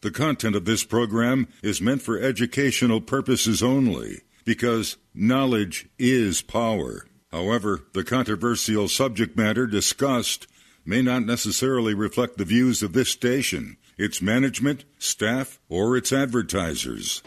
The content of this program is meant for educational purposes only, because knowledge is power. However, the controversial subject matter discussed may not necessarily reflect the views of this station, its management, staff, or its advertisers.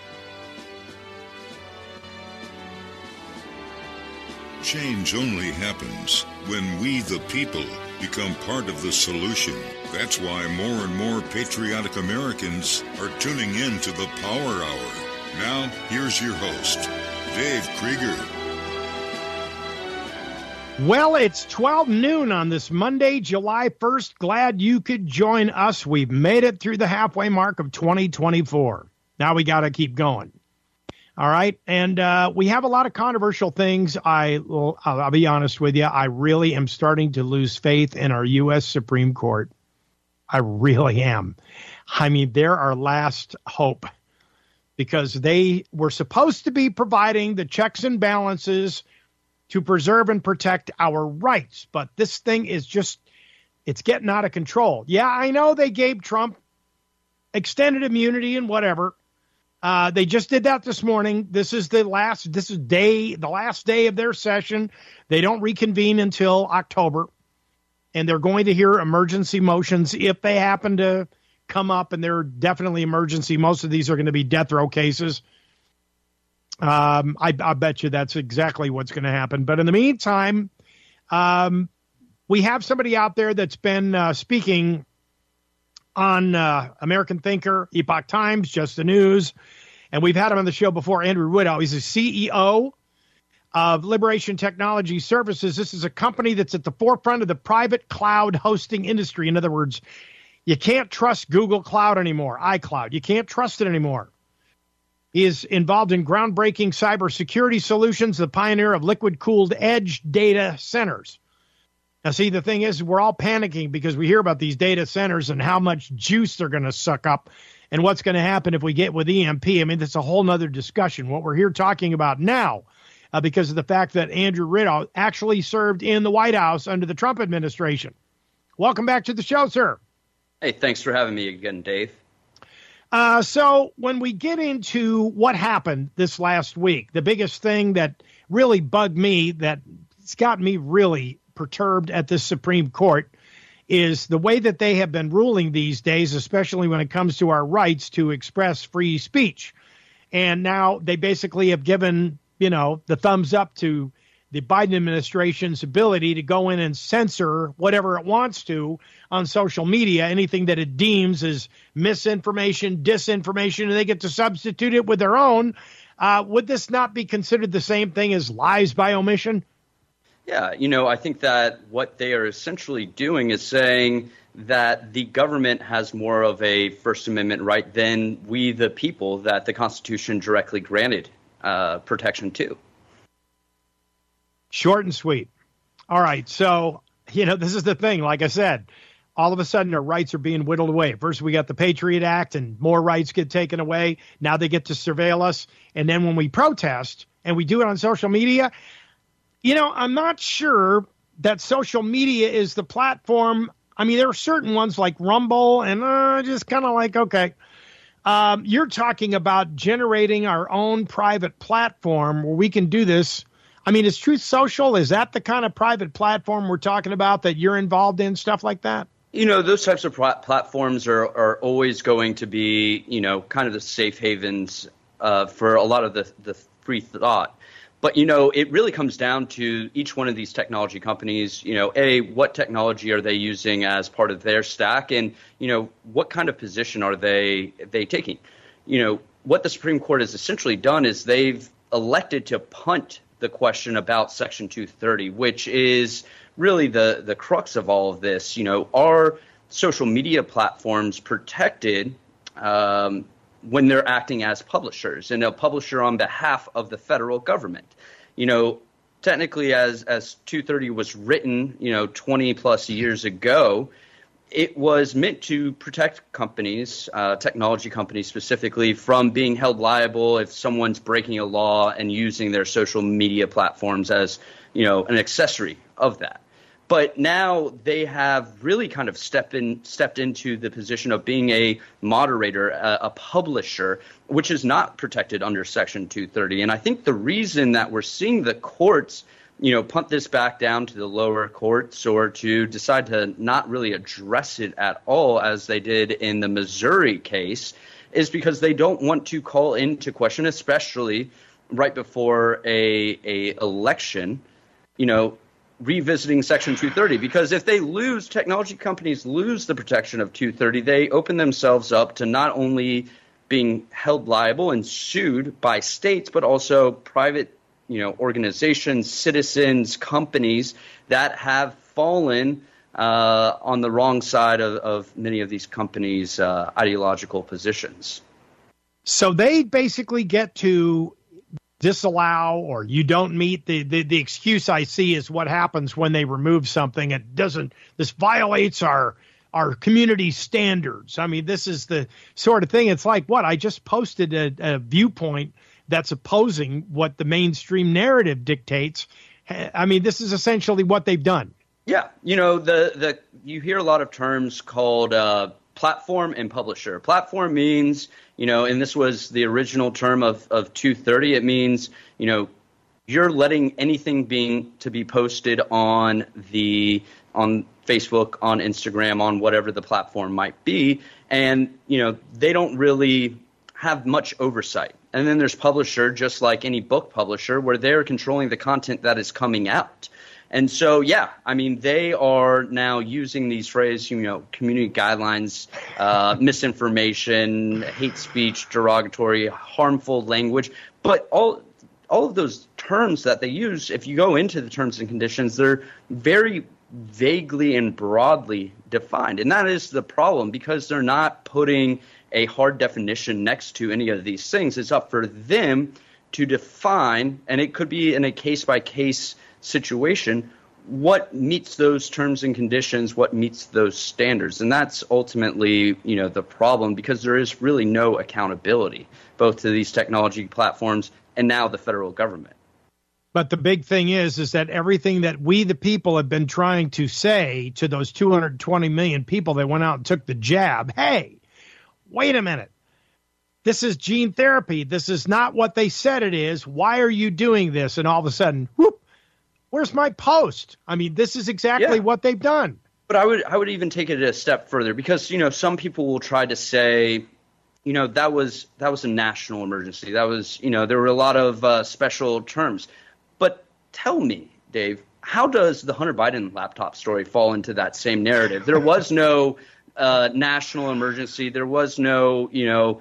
Change only happens when we, the people, become part of the solution. That's why more and more patriotic Americans are tuning in to the Power Hour. Now, here's your host, Dave Krieger. Well, it's 12 noon on this Monday, July 1st. Glad you could join us. We've made it through the halfway mark of 2024. Now we got to keep going. All right. And we have a lot of controversial things. I'll be honest with you. I really am starting to lose faith in our U.S. Supreme Court. I really am. I mean, they're our last hope because they were supposed to be providing the checks and balances to preserve and protect our rights. But this thing is just, it's getting out of control. Yeah, I know they gave Trump extended immunity and whatever. They just did that this morning. This is the last day of their session. They don't reconvene until October. And they're going to hear emergency motions if they happen to come up, and they're definitely emergency. Most of these are going to be death row cases. I bet you that's exactly what's going to happen. But in the meantime, we have somebody out there that's been speaking on American Thinker, Epoch Times, Just the News, and we've had him on the show before, Andrew Riddell. He's the CEO of Liberation Technology Services. This is a company that's at the forefront of the private cloud hosting industry. In other words, you can't trust Google Cloud anymore, iCloud. You can't trust it anymore. He is involved in groundbreaking cybersecurity solutions, the pioneer of liquid-cooled edge data centers. Now, see, the thing is, we're all panicking because we hear about these data centers and how much juice they're going to suck up and what's going to happen if we get with EMP. I mean, that's a whole nother discussion. What we're here talking about now, because of the fact that Andrew Riddell actually served in the White House under the Trump administration. Welcome back to the show, sir. Hey, thanks for having me again, Dave. So when we get into what happened this last week, the biggest thing that really bugged me, that's got me really perturbed at this Supreme Court, is the way that they have been ruling these days, especially when it comes to our rights to express free speech. And now they basically have given, the thumbs up to the Biden administration's ability to go in and censor whatever it wants to on social media, anything that it deems as misinformation, disinformation, and they get to substitute it with their own. Would this not be considered the same thing as lies by omission? Yeah, I think that what they are essentially doing is saying that the government has more of a First Amendment right than we, the people, that the Constitution directly granted protection to. Short and sweet. All right. So, this is the thing. Like I said, all of a sudden our rights are being whittled away. First, we got the Patriot Act and more rights get taken away. Now they get to surveil us. And then when we protest and we do it on social media, I'm not sure that social media is the platform. I mean, there are certain ones like Rumble and just kind of like, okay. You're talking about generating our own private platform where we can do this. I mean, is Truth Social, is that the kind of private platform we're talking about that you're involved in, stuff like that? Those types of platforms are always going to be, kind of the safe havens for a lot of the free thought. But, it really comes down to each one of these technology companies, what technology are they using as part of their stack? And, what kind of position are they taking? What the Supreme Court has essentially done is they've elected to punt the question about Section 230, which is really the crux of all of this. Are social media platforms protected when they're acting as publishers and a publisher on behalf of the federal government? Technically, as 230 was written, 20 plus years ago, it was meant to protect companies, technology companies specifically, from being held liable if someone's breaking a law and using their social media platforms as, an accessory of that. But now they have really kind of stepped into the position of being a moderator, a publisher, which is not protected under Section 230. And I think the reason that we're seeing the courts, punt this back down to the lower courts or to decide to not really address it at all, as they did in the Missouri case, is because they don't want to call into question, especially right before a election, revisiting Section 230, because if technology companies lose the protection of 230, they open themselves up to not only being held liable and sued by states, but also private, organizations, citizens, companies that have fallen on the wrong side of many of these companies' ideological positions. So they basically get to disallow, or you don't meet the excuse I see is what happens when they remove something. This violates our community standards. I mean, this is the sort of thing. It's like, I just posted a viewpoint that's opposing what the mainstream narrative dictates. I mean, this is essentially what they've done. Yeah. You hear a lot of terms called platform and publisher. Platform means, and this was the original term of 230. It means, you're letting anything to be posted on Facebook, on Instagram, on whatever the platform might be. And, they don't really have much oversight. And then there's publisher, just like any book publisher, where they're controlling the content that is coming out. And so, they are now using these phrases, community guidelines, misinformation, hate speech, derogatory, harmful language. But all of those terms that they use, if you go into the terms and conditions, they're very vaguely and broadly defined. And that is the problem, because they're not putting a hard definition next to any of these things. It's up for them to define, and it could be in a case-by-case situation, what meets those terms and conditions, what meets those standards. And that's ultimately, the problem, because there is really no accountability, both to these technology platforms and now the federal government. But the big thing is that everything that we, the people, have been trying to say to those 220 million people that went out and took the jab, hey, wait a minute. This is gene therapy. This is not what they said it is. Why are you doing this? And all of a sudden, whoop, where's my post? I mean, this is exactly what they've done. But I would even take it a step further, because, some people will try to say, that was a national emergency. That was, there were a lot of special terms. But tell me, Dave, how does the Hunter Biden laptop story fall into that same narrative? There was no national emergency. There was no,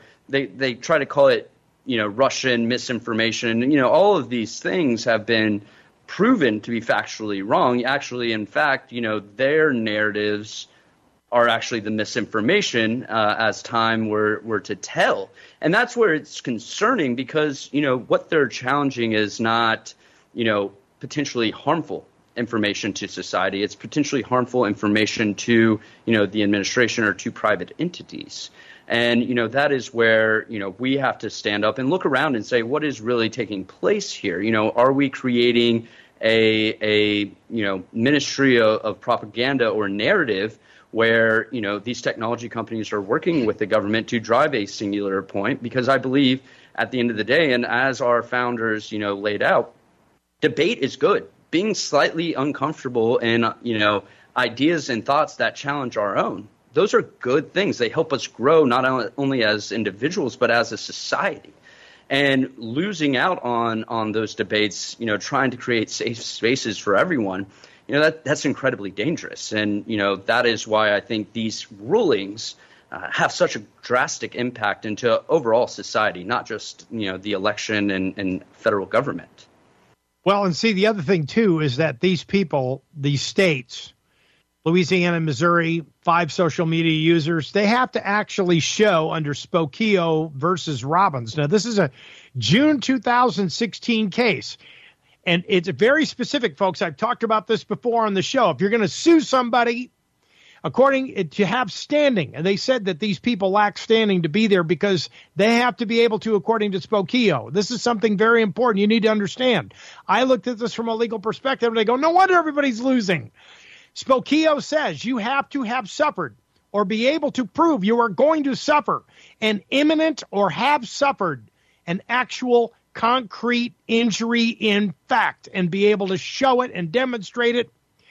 they try to call it, Russian misinformation. All of these things have been proven to be factually wrong. Actually, in fact, their narratives are actually the misinformation as time were to tell. And that's where it's concerning, because, what they're challenging is not, potentially harmful information to society. It's potentially harmful information to, the administration or to private entities. And, that is where, we have to stand up and look around and say, what is really taking place here? Are we creating a ministry of propaganda or narrative where, these technology companies are working with the government to drive a singular point? Because I believe at the end of the day, and as our founders, laid out, debate is good. Being slightly uncomfortable in, ideas and thoughts that challenge our own. Those are good things. They help us grow not only as individuals, but as a society. And losing out on those debates, trying to create safe spaces for everyone, that's incredibly dangerous. And, that is why I think these rulings have such a drastic impact into overall society, not just, the election and federal government. Well, and see, the other thing, too, is that these people, these states, Louisiana, Missouri, 5 social media users, they have to actually show under Spokeo versus Robbins. Now, this is a June 2016 case, and it's very specific, folks. I've talked about this before on the show. If you're going to sue somebody, according to have standing, and they said that these people lack standing to be there because they have to be able to, according to Spokeo. This is something very important you need to understand. I looked at this from a legal perspective, and they go, no wonder everybody's losing. Spokeo says you have to have suffered or be able to prove you are going to suffer an imminent or have suffered an actual concrete injury in fact and be able to show it and demonstrate it.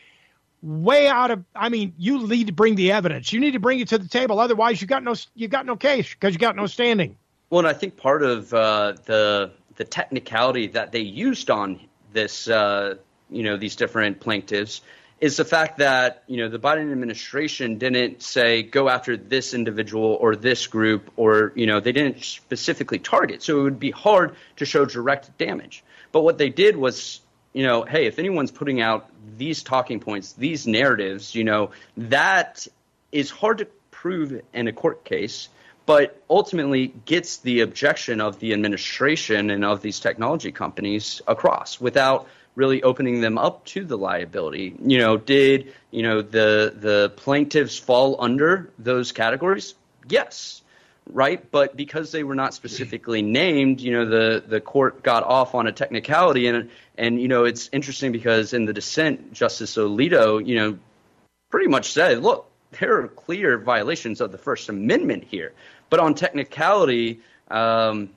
Way out of, I mean, you need to bring the evidence. You need to bring it to the table. Otherwise, you got no case because you got no standing. Well, and I think part of the technicality that they used on this, these different plaintiffs is the fact that, the Biden administration didn't say go after this individual or this group or, they didn't specifically target. So it would be hard to show direct damage. But what they did was, hey, if anyone's putting out these talking points, these narratives, that is hard to prove in a court case, but ultimately gets the objection of the administration and of these technology companies across without really opening them up to the liability. Did the plaintiffs fall under those categories? Yes. Right. But because they were not specifically named, the court got off on a technicality. And it's interesting because in the dissent, Justice Alito, pretty much said, look, there are clear violations of the First Amendment here. But on technicality, the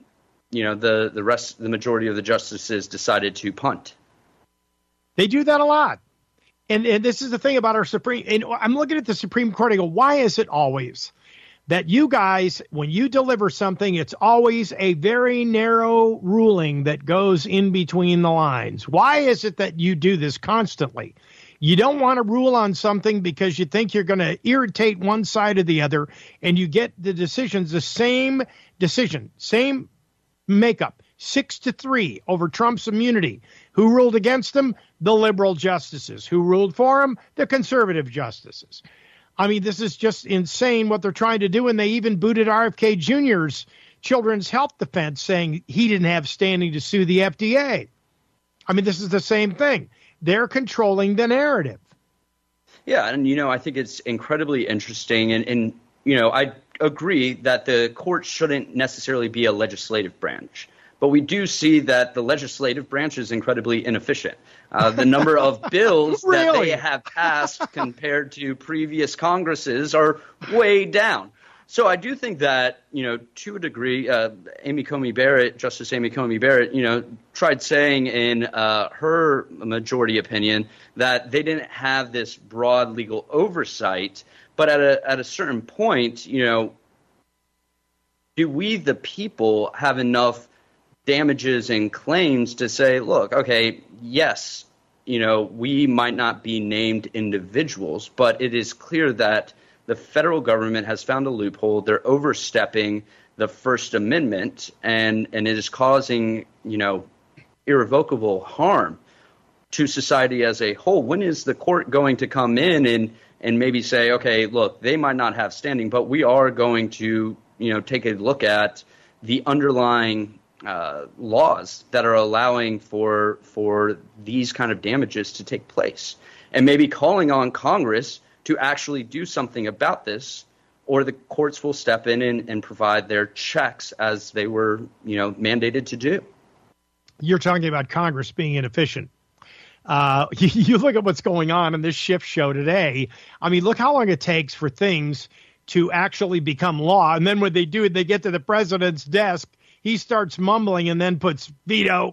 majority of the justices decided to punt. They do that a lot. And this is the thing about our Supreme. And I'm looking at the Supreme Court. I go, why is it always that you guys, when you deliver something, it's always a very narrow ruling that goes in between the lines? Why is it that you do this constantly? You don't want to rule on something because you think you're going to irritate one side or the other, and you get the decisions, the same decision, same makeup, 6-3 over Trump's immunity. Who ruled against him? The liberal justices. Who ruled for him? The conservative justices. I mean, this is just insane what they're trying to do, and they even booted RFK Jr.'s Children's Health Defense, saying he didn't have standing to sue the FDA. I mean, this is the same thing. They're controlling the narrative. Yeah, and, I think it's incredibly interesting, and I agree that the court shouldn't necessarily be a legislative branch. But we do see that the legislative branch is incredibly inefficient. The number of bills that they have passed compared to previous Congresses are way down. So I do think that, to a degree, Justice Amy Coney Barrett, tried saying in her majority opinion that they didn't have this broad legal oversight. But at a certain point, do we, the people, have enough damages and claims to say, look, okay, yes, we might not be named individuals, but it is clear that the federal government has found a loophole. They're overstepping the First Amendment, and it is causing, irrevocable harm to society as a whole. When is the court going to come in and maybe say, okay, look, they might not have standing, but we are going to, take a look at the underlying laws that are allowing for these kind of damages to take place, and maybe calling on Congress to actually do something about this, or the courts will step in and provide their checks as they were, mandated to do. You're talking about Congress being inefficient. You look at what's going on in this shift show today. I mean, look how long it takes for things to actually become law. And then when they do it, they get to the president's desk. He starts mumbling and then puts veto.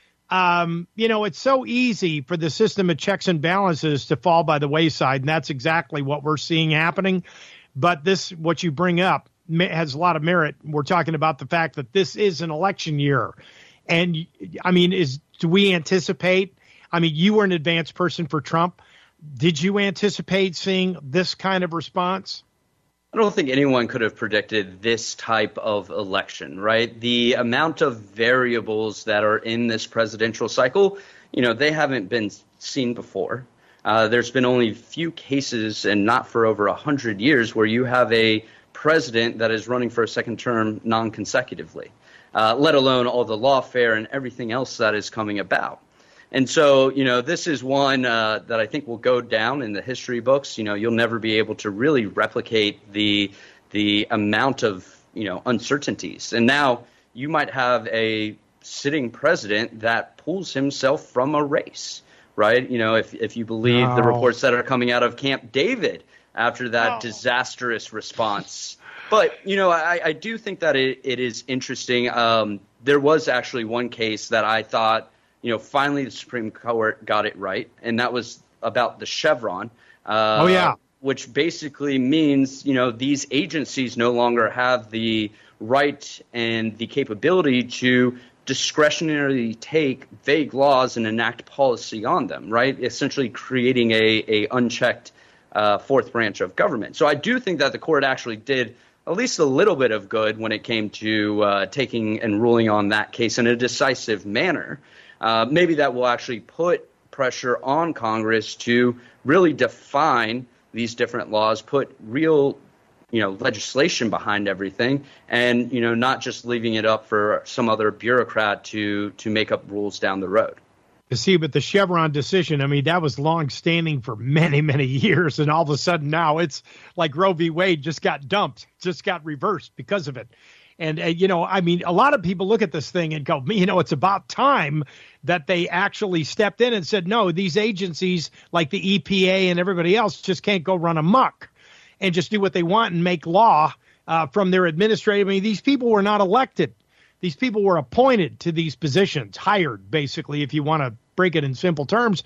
It's so easy for the system of checks and balances to fall by the wayside. And that's exactly what we're seeing happening. But what you bring up has a lot of merit. We're talking about the fact that this is an election year. And I mean, do we anticipate? I mean, you were an advanced person for Trump. Did you anticipate seeing this kind of response? I don't think anyone could have predicted this type of election, right? The amount of variables that are in this presidential cycle, they haven't been seen before. There's been only few cases, and not for over 100 years, where you have a president that is running for a second term non-consecutively, let alone all the lawfare and everything else that is coming about. And so, this is one that I think will go down in the history books. You'll never be able to really replicate the amount of, uncertainties. And now you might have a sitting president that pulls himself from a race, right? If you believe the reports that are coming out of Camp David after that disastrous response. But, I do think that it is interesting. There was actually one case that I thought, finally the Supreme Court got it right, and that was about the Chevron. Which basically means, these agencies no longer have the right and the capability to discretionarily take vague laws and enact policy on them, right? Essentially creating a unchecked fourth branch of government. So I do think that the court actually did at least a little bit of good when it came to taking and ruling on that case in a decisive manner. Maybe that will actually put pressure on Congress to really define these different laws, put real legislation behind everything, and not just leaving it up for some other bureaucrat to make up rules down the road. You see, but the Chevron decision, I mean, that was long-standing for many, many years, and all of a sudden now it's like Roe v. Wade just got dumped, just got reversed because of it. And, I mean, a lot of people look at this thing and go, it's about time that they actually stepped in and said, no, these agencies like the EPA and everybody else just can't go run amok and just do what they want and make law from their administrative. I mean, these people were not elected. These people were appointed to these positions, hired, basically, if you want to break it in simple terms.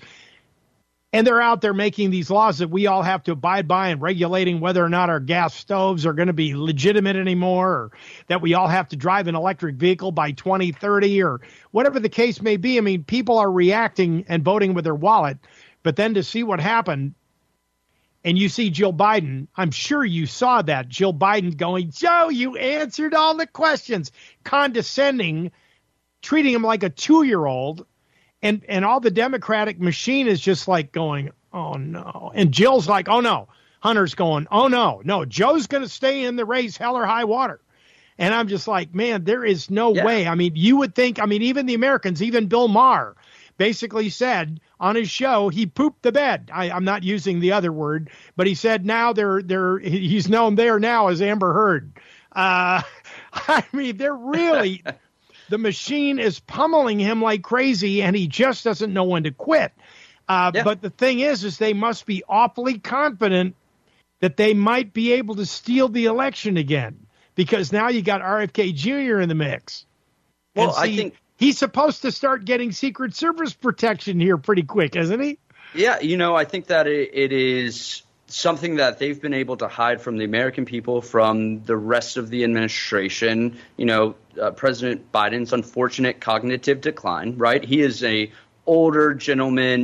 And they're out there making these laws that we all have to abide by and regulating whether or not our gas stoves are going to be legitimate anymore, or that we all have to drive an electric vehicle by 2030, or whatever the case may be. I mean, people are reacting and voting with their wallet. But then to see what happened, and you see Jill Biden, I'm sure you saw that, Jill Biden going, Joe, you answered all the questions, condescending, treating him like a 2-year-old. And all the Democratic machine is just like going, oh, no. And Jill's like, oh, no. Hunter's going, oh, no, Joe's going to stay in the race, hell or high water. And I'm just like, man, there is no way. I mean, you would think, even the Americans, even Bill Maher basically said on his show, he pooped the bed. I'm not using the other word, but he said now he's known there now as Amber Heard. They're really... The machine is pummeling him like crazy, and he just doesn't know when to quit. But the thing is they must be awfully confident that they might be able to steal the election again, because now you got RFK Jr. in the mix. Well, I think he's supposed to start getting Secret Service protection here pretty quick, isn't he? Yeah, I think that it is something that they've been able to hide from the American people, from the rest of the administration. President Biden's unfortunate cognitive decline, right? He is a older gentleman.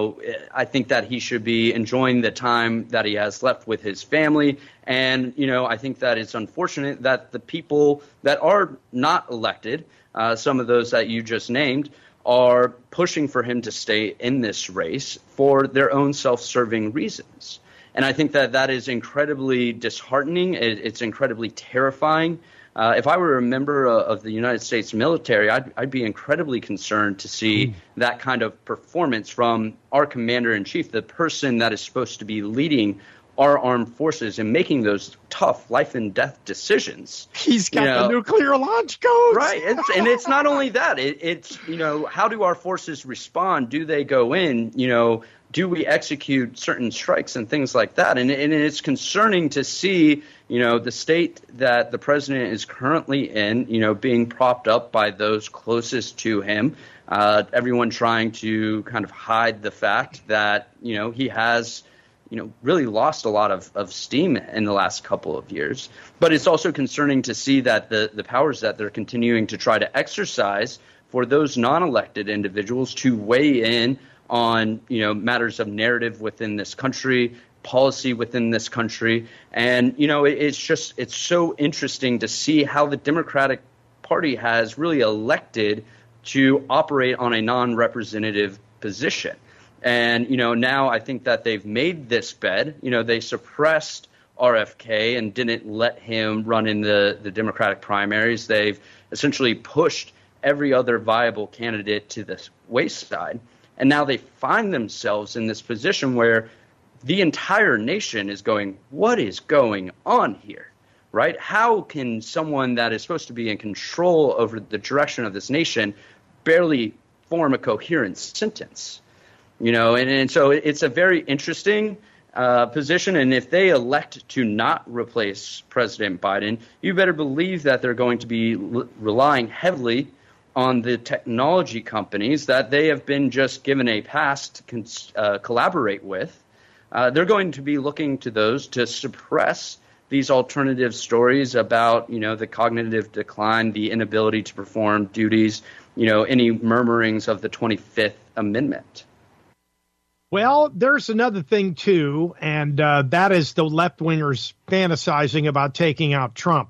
I think that he should be enjoying the time that he has left with his family. And, I think that it's unfortunate that the people that are not elected, some of those that you just named, are pushing for him to stay in this race for their own self-serving reasons. And I think that is incredibly disheartening. It's incredibly terrifying. If I were a member of the United States military, I'd be incredibly concerned to see that kind of performance from our commander-in-chief, the person that is supposed to be leading our armed forces and making those tough life and death decisions. He's got the nuclear launch codes. Right. And it's not only that. It's how do our forces respond? Do they go in? Do we execute certain strikes and things like that? And it's concerning to see, the state that the president is currently in, being propped up by those closest to him, everyone trying to kind of hide the fact that, he has, really lost a lot of steam in the last couple of years. But it's also concerning to see that the powers that they're continuing to try to exercise for those non-elected individuals to weigh in on matters of narrative within this country, policy within this country. And it's so interesting to see how the Democratic Party has really elected to operate on a non-representative position. And now I think that they've made this bed. They suppressed RFK and didn't let him run in the Democratic primaries. They've essentially pushed every other viable candidate to the wayside. And now they find themselves in this position where the entire nation is going, what is going on here, right? How can someone that is supposed to be in control over the direction of this nation barely form a coherent sentence? And so it's a very interesting position. And if they elect to not replace President Biden, you better believe that they're going to be relying heavily on the technology companies that they have been just given a pass to collaborate with. They're going to be looking to those to suppress these alternative stories about, the cognitive decline, the inability to perform duties, any murmurings of the 25th Amendment. Well, there's another thing, too, and that is the left-wingers fantasizing about taking out Trump.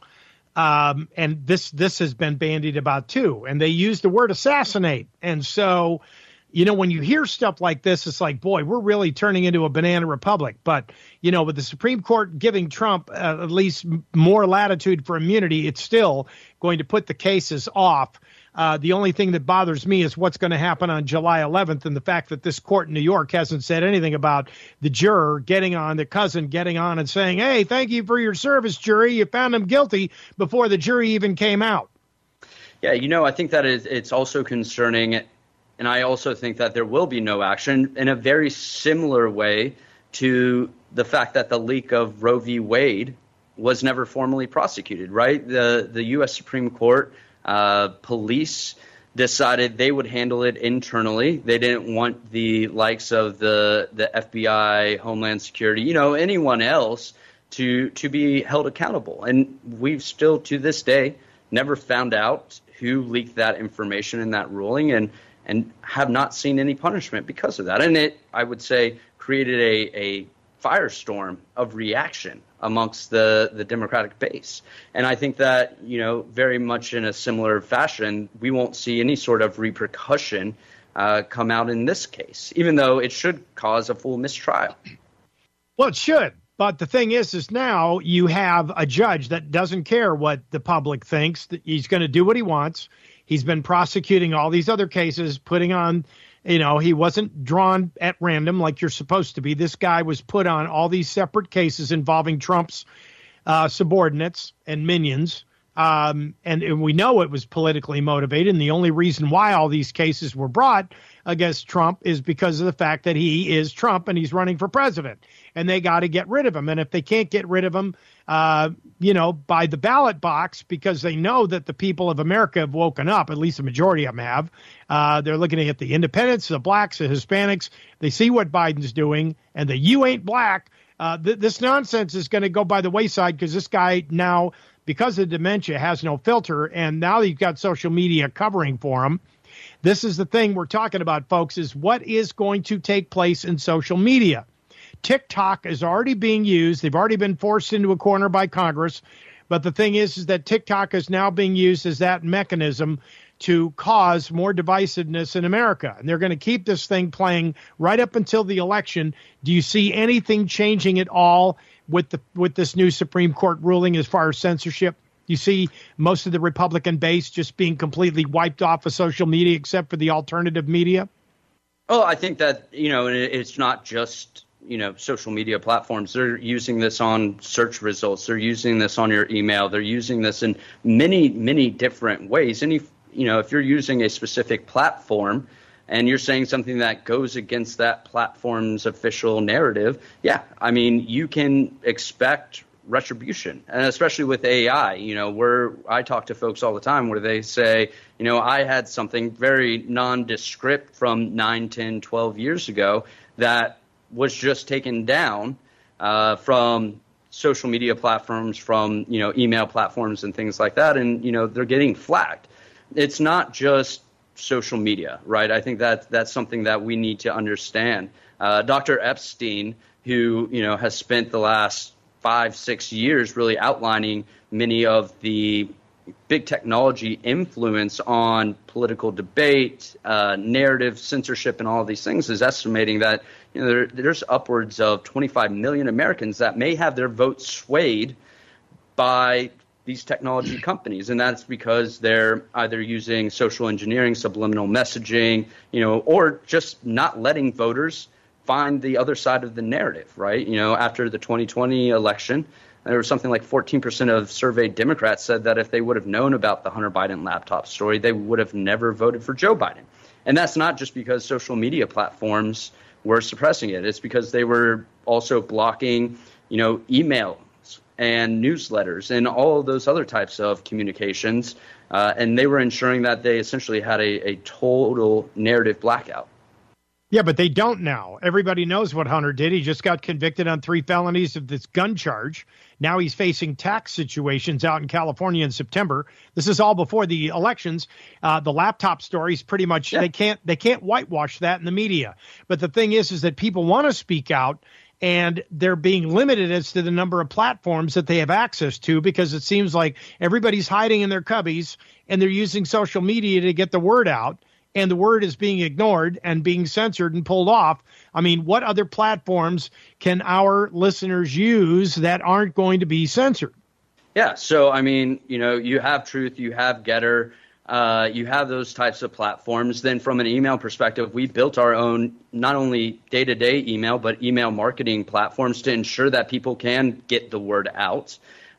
And this has been bandied about, too. And they use the word assassinate. And so, when you hear stuff like this, it's like, boy, we're really turning into a banana republic. But, with the Supreme Court giving Trump at least more latitude for immunity, it's still going to put the cases off. The only thing that bothers me is what's going to happen on July 11th and the fact that this court in New York hasn't said anything about the juror getting on and saying, hey, thank you for your service, jury. You found him guilty before the jury even came out. Yeah, I think that it's also concerning. And I also think that there will be no action in a very similar way to the fact that the leak of Roe v. Wade was never formally prosecuted, right? The U.S. Supreme Court police decided they would handle it internally. They didn't want the likes of the FBI, Homeland Security, anyone else to be held accountable. And we've still, to this day, never found out who leaked that information in that ruling and have not seen any punishment because of that. And it, I would say, created a firestorm of reaction amongst the Democratic base. And I think that, very much in a similar fashion, we won't see any sort of repercussion come out in this case, even though it should cause a full mistrial. Well, it should. But the thing is now you have a judge that doesn't care what the public thinks, that he's going to do what he wants. He's been prosecuting all these other cases, putting on, he wasn't drawn at random like you're supposed to be. This guy was put on all these separate cases involving Trump's subordinates and minions. And we know it was politically motivated. And the only reason why all these cases were brought against Trump is because of the fact that he is Trump and he's running for president. And they got to get rid of him. And if they can't get rid of him, by the ballot box, because they know that the people of America have woken up, at least the majority of them have. They're looking at the independents, the blacks, the Hispanics. They see what Biden's doing, and the you ain't black. This nonsense is going to go by the wayside because this guy now, because of dementia, has no filter, and now you've got social media covering for him. This is the thing we're talking about, folks, is what is going to take place in social media. TikTok is already being used. They've already been forced into a corner by Congress. But the thing is that TikTok is now being used as that mechanism to cause more divisiveness in America. And they're going to keep this thing playing right up until the election. Do you see anything changing at all with this new Supreme Court ruling as far as censorship? You see most of the Republican base just being completely wiped off of social media except for the alternative media? Oh, I think that, it's not just social media platforms. They're using this on search results. They're using this on your email. They're using this in many, many different ways. And if you're using a specific platform and you're saying something that goes against that platform's official narrative, you can expect retribution. And especially with AI, I talk to folks all the time where they say, I had something very nondescript from 9, 10, 12 years ago that was just taken down from social media platforms, from email platforms and things like that, and they're getting flagged. It's not just social media, right? I think that's something that we need to understand. Dr. Epstein, who has spent the last 5-6 years really outlining many of the big technology influence on political debate, narrative, censorship, and all of these things, is estimating that there's upwards of 25 million Americans that may have their votes swayed by these technology companies. And that's because they're either using social engineering, subliminal messaging, or just not letting voters find the other side of the narrative, right? After the 2020 election, there was something like 14% of surveyed Democrats said that if they would have known about the Hunter Biden laptop story, they would have never voted for Joe Biden. And that's not just because social media platforms were suppressing it. It's because they were also blocking, emails and newsletters and all of those other types of communications. And they were ensuring that they essentially had a total narrative blackout. Yeah, but they don't now. Everybody knows what Hunter did. He just got convicted on 3 felonies of this gun charge. Now he's facing tax situations out in California in September. This is all before the elections. The laptop stories pretty much, they can't whitewash that in the media. But the thing is that people want to speak out, and they're being limited as to the number of platforms that they have access to, because it seems like everybody's hiding in their cubbies and they're using social media to get the word out. And the word is being ignored and being censored and pulled off. I mean, what other platforms can our listeners use that aren't going to be censored? Yeah. So, I mean, you have Truth, you have Getter, you have those types of platforms. Then from an email perspective, we built our own, not only day-to-day email, but email marketing platforms to ensure that people can get the word out.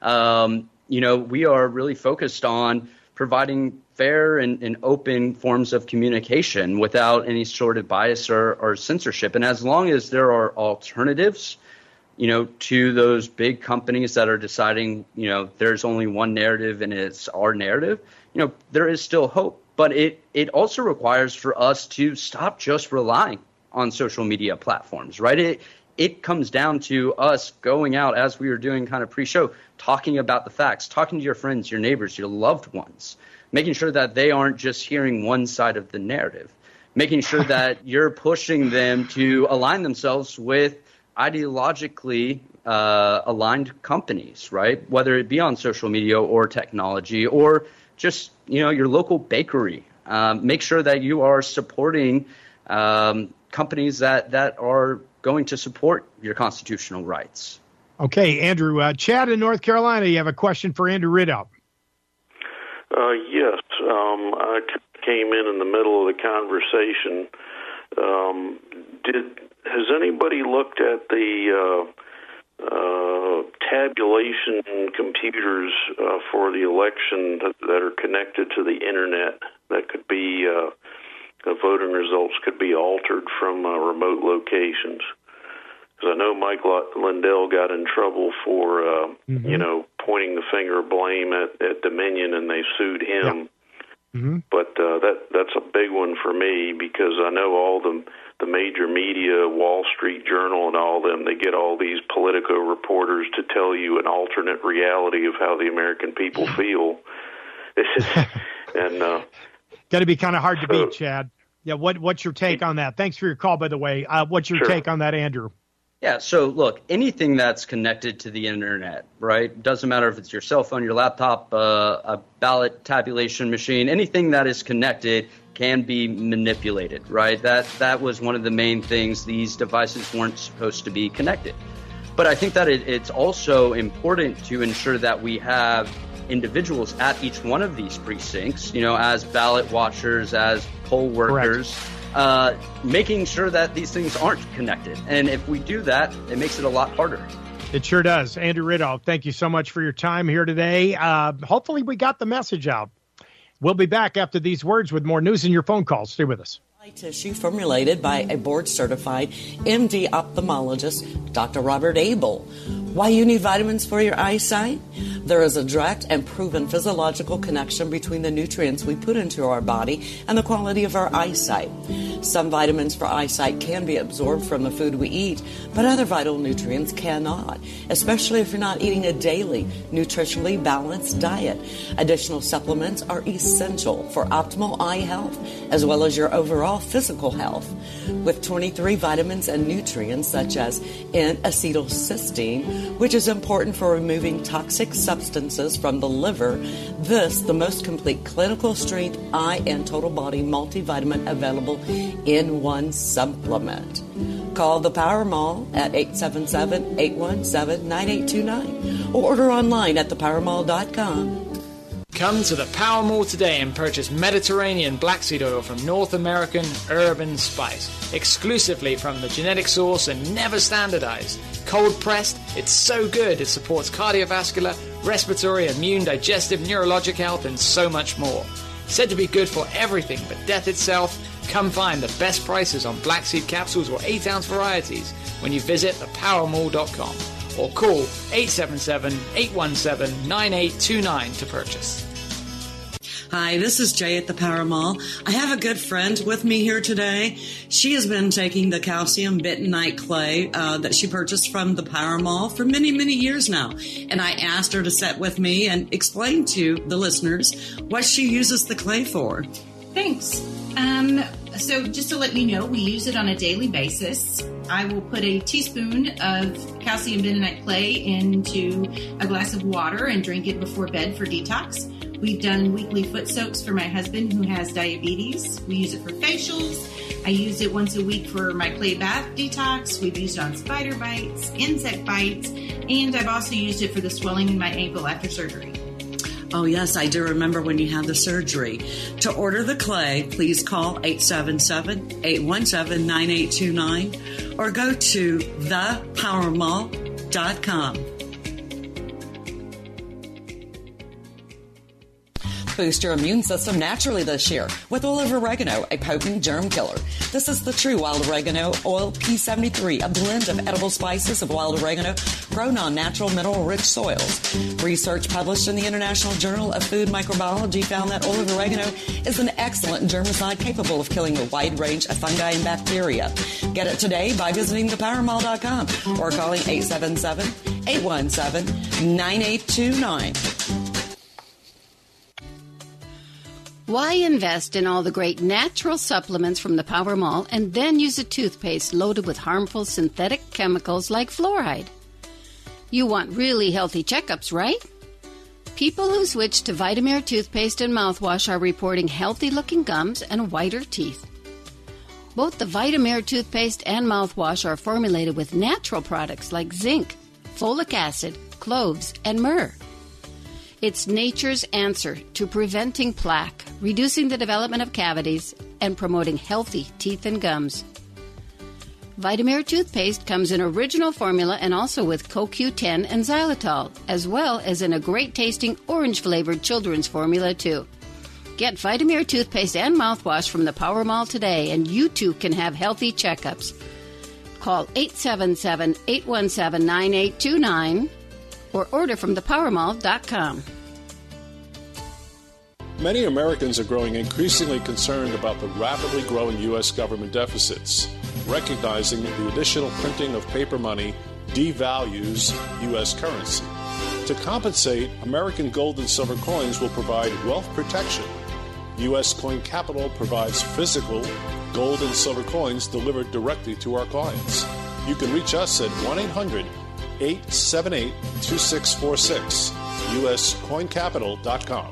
We are really focused on providing fair and open forms of communication without any sort of bias or censorship. And as long as there are alternatives, to those big companies that are deciding, there's only one narrative and it's our narrative, there is still hope. But it also requires for us to stop just relying on social media platforms, right? It comes down to us going out, as we were doing kind of pre-show, talking about the facts, talking to your friends, your neighbors, your loved ones, making sure that they aren't just hearing one side of the narrative, making sure that you're pushing them to align themselves with ideologically aligned companies, right? Whether it be on social media or technology or just, your local bakery. Make sure that you are supporting companies that are going to support your constitutional rights. Okay, Andrew. Chad in North Carolina, you have a question for Andrew Riddell. Yes. I came in the middle of the conversation. Has anybody looked at the tabulation computers for the election that are connected to the internet? That could be the voting results could be altered from remote locations. Because I know Mike Lindell got in trouble for pointing the finger of blame at Dominion, and they sued him. Yeah. Mm-hmm. But that's a big one for me, because I know all the major media, Wall Street Journal and all them, they get all these Politico reporters to tell you an alternate reality of how the American people feel. And got to be kind of hard to beat, Chad. Yeah, what's your take on that? Thanks for your call, by the way. What's your take on that, Andrew? Yeah, so look, anything that's connected to the internet, right? Doesn't matter if it's your cell phone, your laptop, a ballot tabulation machine, anything that is connected can be manipulated, right? That was one of the main things. These devices weren't supposed to be connected. But I think that it's also important to ensure that we have individuals at each one of these precincts, as ballot watchers, as poll workers, making sure that these things aren't connected. And if we do that, it makes it a lot harder. It sure does. Andrew Riddell, thank you so much for your time here today. Hopefully we got the message out. We'll be back after these words with more news in your phone calls. Stay with us. Tissue formulated by a board-certified MD ophthalmologist, Dr. Robert Abel. Why you need vitamins for your eyesight? There is a direct and proven physiological connection between the nutrients we put into our body and the quality of our eyesight. Some vitamins for eyesight can be absorbed from the food we eat, but other vital nutrients cannot, especially if you're not eating a daily, nutritionally balanced diet. Additional supplements are essential for optimal eye health, as well as your overall physical health. With 23 vitamins and nutrients such as N-acetylcysteine, which is important for removing toxic substances from the liver, the most complete clinical strength eye and total body multivitamin available in one supplement. Call the Power Mall at 877-817-9829 or order online at thepowermall.com. Come to the Power Mall today and purchase Mediterranean black seed oil from North American Urban Spice, exclusively from the genetic source and never standardized. Cold pressed, it's so good it supports cardiovascular, respiratory, immune, digestive, neurologic health, and so much more. said to be good for everything but death itself, come find the best prices on black seed capsules or 8-ounce varieties when you visit thepowermall.com or call 877-817-9829 to purchase. Hi, this is Jay at the Power Mall. I have a good friend with me here today. She has been taking the calcium bentonite clay that she purchased from the Power Mall for many, many years now. And I asked her to sit with me and explain to the listeners what she uses the clay for. Thanks. So just to let you know, we use it on a daily basis. I will put a teaspoon of calcium bentonite clay into a glass of water and drink it before bed for detox. We've done weekly foot soaks for my husband who has diabetes. We use it for facials. I use it once a week for my clay bath detox. We've used it on spider bites, insect bites, and I've also used it for the swelling in my ankle after surgery. Oh, yes, I do remember when you had the surgery. To order the clay, please call 877-817-9829 or go to thepowermall.com. Boost your immune system naturally this year with oil of oregano, a potent germ killer. This is the true wild oregano oil P73, a blend of edible spices of wild oregano grown on natural mineral-rich soils. Research published in the International Journal of Food Microbiology found that oil of oregano is an excellent germicide capable of killing a wide range of fungi and bacteria. Get it today by visiting thepowermall.com or calling 877-817-9829. Why invest in all the great natural supplements from the Power Mall and then use a toothpaste loaded with harmful synthetic chemicals like fluoride? You want really healthy checkups, right? People who switch to Vitamare toothpaste and mouthwash are reporting healthy-looking gums and whiter teeth. Both the Vitamare toothpaste and mouthwash are formulated with natural products like zinc, folic acid, cloves, and myrrh. It's nature's answer to preventing plaque, reducing the development of cavities, and promoting healthy teeth and gums. Vitamare toothpaste comes in original formula and also with CoQ10 and xylitol, as well as in a great-tasting orange-flavored children's formula, too. Get Vitamare toothpaste and mouthwash from the Power Mall today, and you too can have healthy checkups. Call 877-817-9829 or order from thepowermall.com. Many Americans are growing increasingly concerned about the rapidly growing U.S. government deficits, recognizing the additional printing of paper money devalues U.S. currency. To compensate, American gold and silver coins will provide wealth protection. U.S. Coin Capital provides physical gold and silver coins delivered directly to our clients. You can reach us at 1-800-878-2646, uscoincapital.com.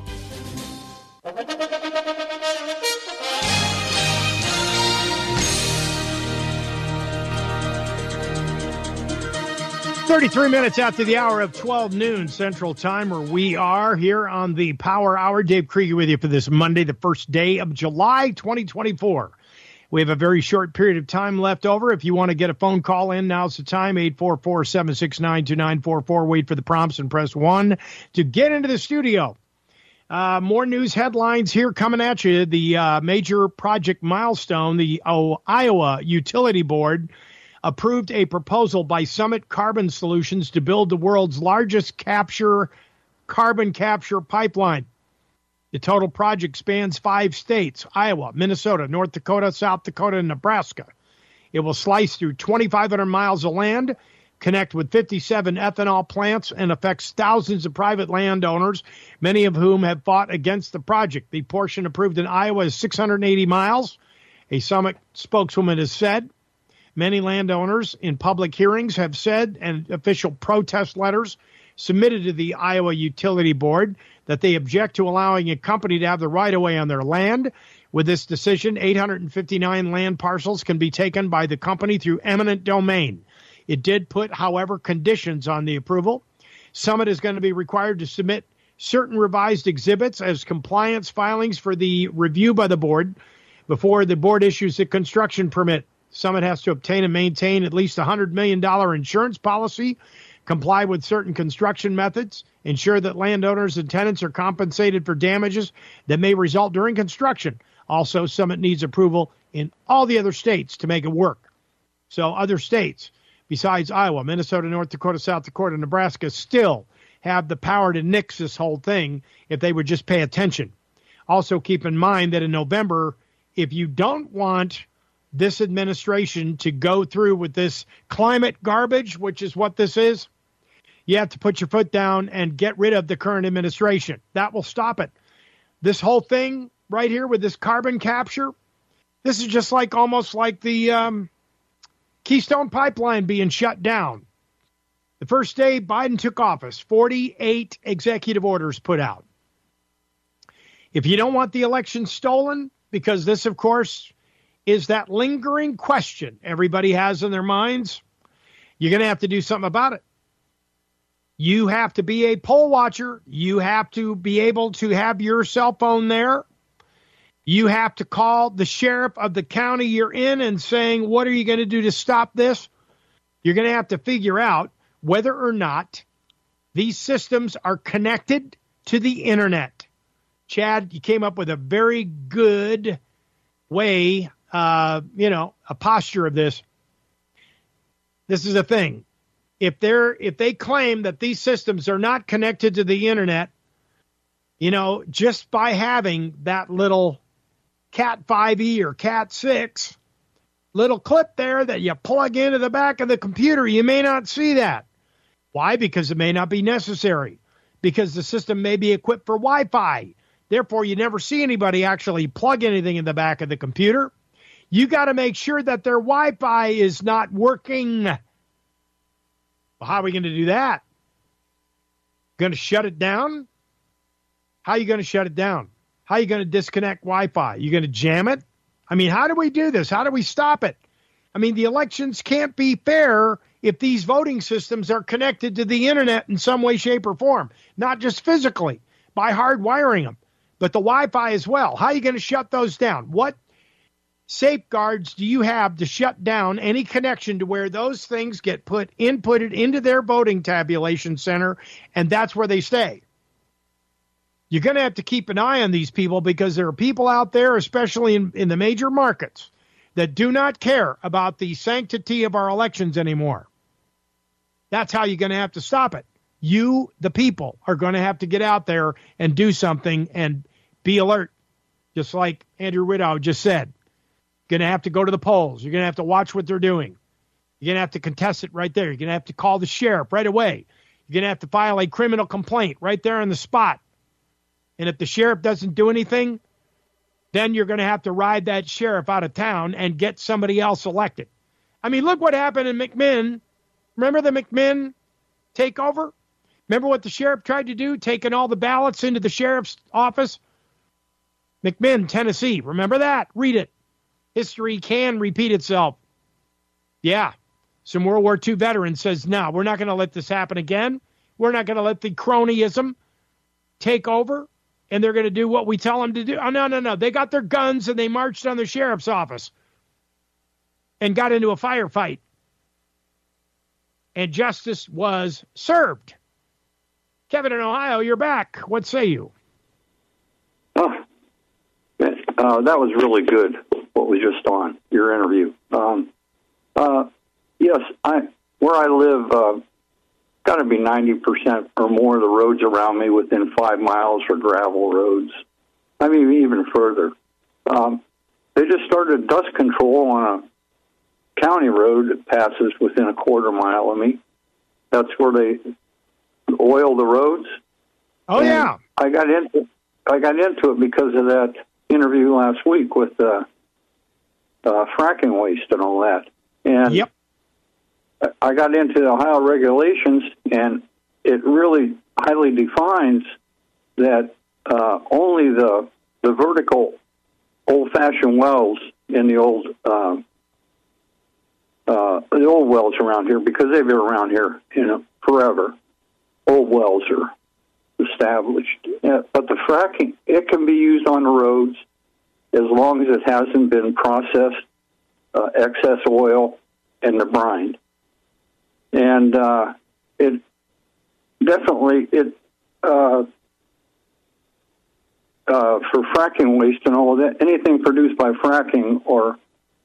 "33 minutes after the hour of 12 noon Central Time, where we are here on the Power Hour. Dave Krieger with you for this Monday, the first day of July 2024. We have a very short period of time left over. If you want to get a phone call in, now's the time, 844-769-2944. Wait for the prompts and press 1 to get into the studio. More news headlines here coming at you. The major project milestone, the Iowa Utility Board approved a proposal by Summit Carbon Solutions to build the world's largest carbon capture pipeline. The total project spans 5 states: Iowa, Minnesota, North Dakota, South Dakota, and Nebraska. It will slice through 2,500 miles of land, connect with 57 ethanol plants, and affects thousands of private landowners, many of whom have fought against the project. The portion approved in Iowa is 680 miles. A Summit spokeswoman has said. Many landowners in public hearings have said, and official protest letters submitted to the Iowa Utility Board, that they object to allowing a company to have the right-of-way on their land. With this decision, 859 land parcels can be taken by the company through eminent domain. It did put, however, conditions on the approval. Summit is going to be required to submit certain revised exhibits as compliance filings for the review by the board before the board issues a construction permit. Summit has to obtain and maintain at least a $100 million insurance policy comply with certain construction methods, ensure that landowners and tenants are compensated for damages that may result during construction. Also, Summit needs approval in all the other states to make it work. So other states, besides Iowa, Minnesota, North Dakota, South Dakota, Nebraska, still have the power to nix this whole thing if they would just pay attention. Also, keep in mind that in November, if you don't want this administration to go through with this climate garbage, which is what this is, you have to put your foot down and get rid of the current administration. That will stop it. This whole thing right here with this carbon capture, this is just like almost like the Keystone Pipeline being shut down. The first day Biden took office, 48 executive orders put out. If you don't want the election stolen, because this, of course, is that lingering question everybody has in their minds, you're going to have to do something about it. You have to be a poll watcher. You have to be able to have your cell phone there. You have to call the sheriff of the county you're in and saying, what are you going to do to stop this? You're going to have to figure out whether or not these systems are connected to the internet. Chad, you came up with a very good way, a posture of this. This is the thing. If they claim that these systems are not connected to the internet, just by having that little Cat 5e or Cat 6 little clip there that you plug into the back of the computer, you may not see that. Why? Because it may not be necessary. Because the system may be equipped for Wi-Fi. Therefore, you never see anybody actually plug anything in the back of the computer. You got to make sure that their Wi-Fi is not working. Well, how are we going to do that? Going to shut it down? How are you going to shut it down? How are you going to disconnect Wi-Fi? You going to jam it? I mean, how do we do this? How do we stop it? I mean, the elections can't be fair if these voting systems are connected to the internet in some way, shape, or form. Not just physically, by hardwiring them, but the Wi-Fi as well. How are you going to shut those down? What safeguards do you have to shut down any connection to where those things get inputted into their voting tabulation center, and that's where they stay? You're going to have to keep an eye on these people because there are people out there, especially in the major markets, that do not care about the sanctity of our elections anymore. That's how you're going to have to stop it. You, the people, are going to have to get out there and do something and be alert, just like Andrew Widow just said. You're going to have to go to the polls. You're going to have to watch what they're doing. You're going to have to contest it right there. You're going to have to call the sheriff right away. You're going to have to file a criminal complaint right there on the spot. And if the sheriff doesn't do anything, then you're going to have to ride that sheriff out of town and get somebody else elected. I mean, look what happened in McMinn. Remember the McMinn takeover? Remember what the sheriff tried to do, taking all the ballots into the sheriff's office? McMinn, Tennessee. Remember that? Read it. History can repeat itself. Yeah. Some World War II veteran says, no, we're not going to let this happen again. We're not going to let the cronyism take over. And they're going to do what we tell them to do. Oh, no. They got their guns and they marched on the sheriff's office and got into a firefight. And justice was served. Kevin in Ohio, you're back. What say you? Oh, that was really good, what was just on your interview. Yes, where I live, got to be 90% or more of the roads around me within 5 miles are gravel roads. I mean, even further. They just started dust control on a county road that passes within a quarter mile of me. That's where they oil the roads. Oh, and yeah. I got into it because of that interview last week with fracking waste and all that. And yep. I got into the Ohio regulations, and it really highly defines that only the vertical old-fashioned wells in the old wells around here, because they've been around here forever. Old wells are established, but the fracking, it can be used on the roads as long as it hasn't been processed, excess oil, and the brine. And it definitely for fracking waste and all of that, anything produced by fracking or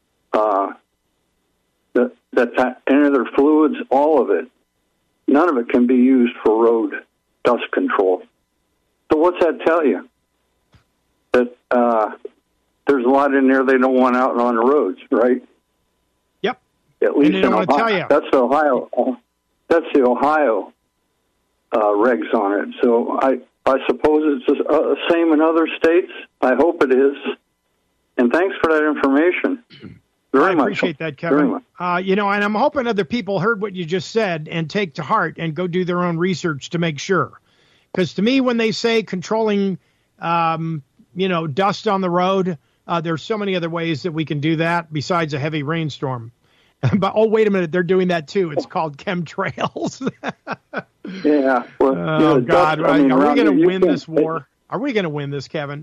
any other fluids, all of it, none of it can be used for road dust control. So what's that tell you? That there's a lot in there they don't want out on the roads, right? Yep. At least in Ohio. Tell you. That's Ohio. That's the Ohio regs on it. So I suppose it's the same in other states. I hope it is. And thanks for that information. I appreciate that, Kevin. And I'm hoping other people heard what you just said and take to heart and go do their own research to make sure. Because to me, when they say controlling, dust on the road, there's so many other ways that we can do that besides a heavy rainstorm. But, wait a minute, they're doing that too. It's called chemtrails. Yeah. Well, God. Are we going to win this war? Are we going to win this, Kevin?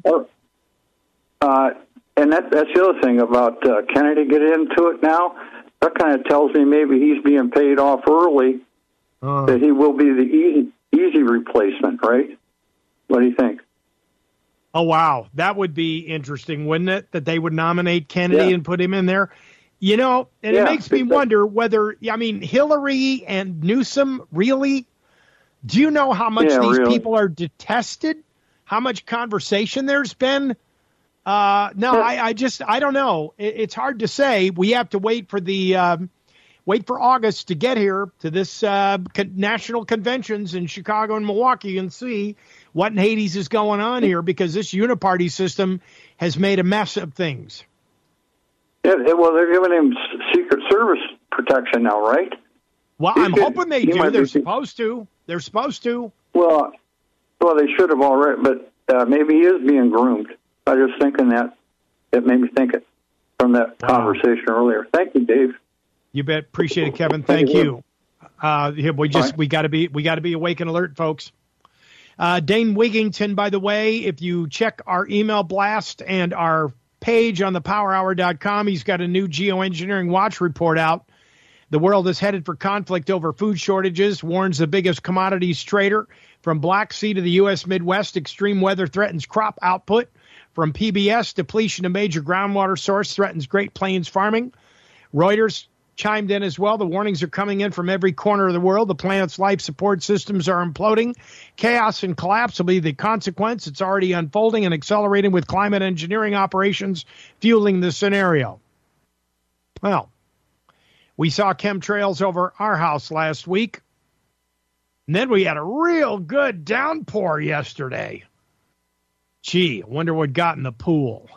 And that's the other thing about Kennedy getting into it now. That kind of tells me maybe he's being paid off early, that he will be the easy replacement, right? What do you think? Oh, wow. That would be interesting, wouldn't it? That they would nominate Kennedy and put him in there. And it makes me wonder whether, Hillary and Newsom, really? Do you know how much these people are detested? How much conversation there's been? I don't know. It's hard to say. We have to wait for for August to get here to this national conventions in Chicago and Milwaukee and see what in Hades is going on here, because this uniparty system has made a mess of things. Yeah, well, they're giving him Secret Service protection now, right? Well, I'm hoping they do. They're supposed to. They're supposed to. Well, they should have already, but maybe he is being groomed. I was just thinking that. It made me think it from that conversation earlier. Thank you, Dave. You bet. Appreciate it, Kevin. Thank you. We got to be awake and alert, folks. Dane Wigington, by the way, if you check our email blast and our page on thepowerhour.com, he's got a new geoengineering watch report out. The world is headed for conflict over food shortages, warns the biggest commodities trader. From Black Sea to the U.S. Midwest, extreme weather threatens crop output. From PBS, depletion of major groundwater source threatens Great Plains farming. Reuters chimed in as well. The warnings are coming in from every corner of the world. The planet's life support systems are imploding. Chaos and collapse will be the consequence. It's already unfolding and accelerating with climate engineering operations fueling the scenario. Well, we saw chemtrails over our house last week. And then we had a real good downpour yesterday. Gee, I wonder what got in the pool.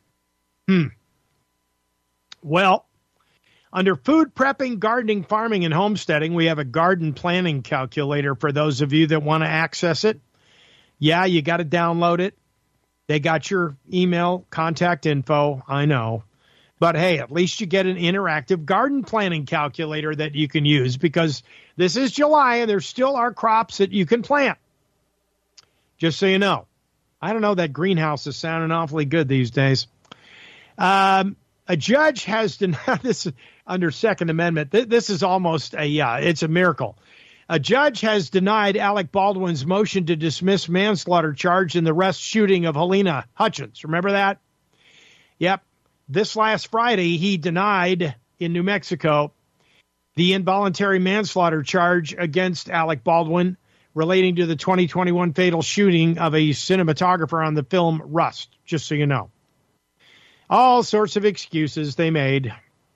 Well, under food prepping, gardening, farming, and homesteading, we have a garden planning calculator for those of you that want to access it. Yeah, you got to download it. They got your email, contact info, I know. But hey, at least you get an interactive garden planning calculator that you can use, because this is July and there still are crops that you can plant. Just so you know. I don't know, that greenhouse is sounding awfully good these days. A judge has denied this under Second Amendment. This is almost it's a miracle. A judge has denied Alec Baldwin's motion to dismiss manslaughter charge in the arrest shooting of Helena Hutchins. Remember that? Yep. This last Friday, he denied in New Mexico the involuntary manslaughter charge against Alec Baldwin relating to the 2021 fatal shooting of a cinematographer on the film Rust, just so you know. All sorts of excuses they made.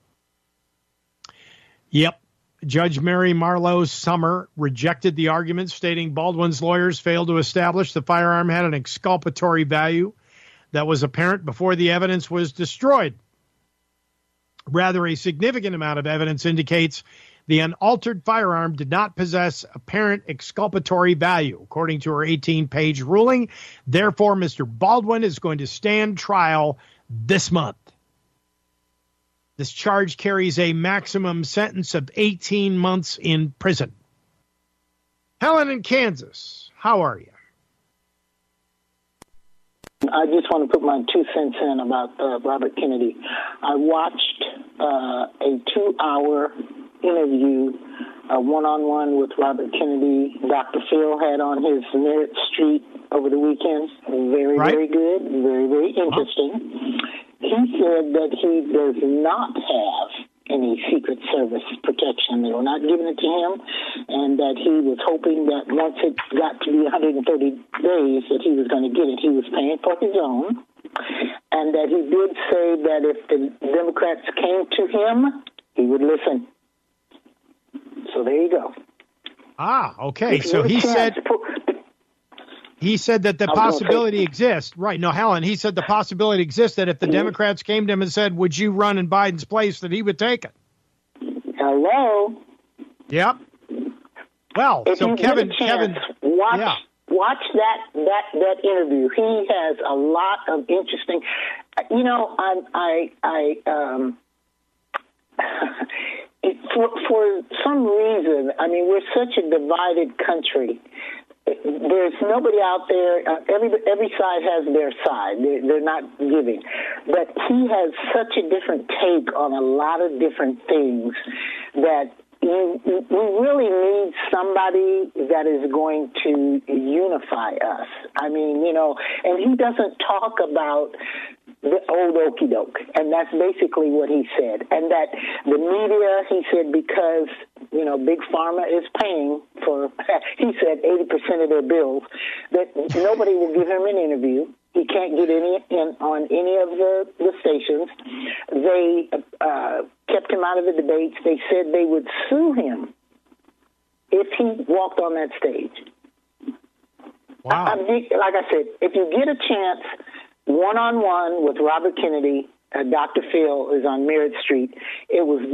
Yep. Judge Mary Marlowe Summer rejected the argument, stating Baldwin's lawyers failed to establish the firearm had an exculpatory value that was apparent before the evidence was destroyed. Rather, a significant amount of evidence indicates the unaltered firearm did not possess apparent exculpatory value, according to her 18-page ruling. Therefore, Mr. Baldwin is going to stand trial this month. This charge carries a maximum sentence of 18 months in prison. Helen in Kansas, how are you? I just want to put my 2 cents in about Robert Kennedy. I watched a 2-hour interview, a one-on-one with Robert Kennedy, Dr. Phil had on his Merritt Street over the weekend. Very, very good, very, very interesting. He said that he does not have any Secret Service protection. They were not giving it to him, and that he was hoping that once it got to be 130 days that he was going to get it. He was paying for his own, and that he did say that if the Democrats came to him, he would listen. So there you go. Ah, okay. So he said that the possibility exists. Right. No, Helen, he said the possibility exists that if the Democrats came to him and said, would you run in Biden's place, that he would take it. Hello. Yep. Well, if so you Kevin, get a chance, watch that interview. He has a lot of interesting, for some reason, I mean, we're such a divided country. There's nobody out there. Every side has their side. They're not giving. But he has such a different take on a lot of different things that we really need somebody that is going to unify us. I mean, and he doesn't talk about the old okie doke, and that's basically what he said. And that the media, he said, because Big Pharma is paying for, he said, 80% of their bills, that nobody will give him an interview. He can't get on any of the stations. They kept him out of the debates. They said they would sue him if he walked on that stage. Wow. Like I said, if you get a chance, one-on-one with Robert Kennedy, Dr. Phil is on Merritt Street. It was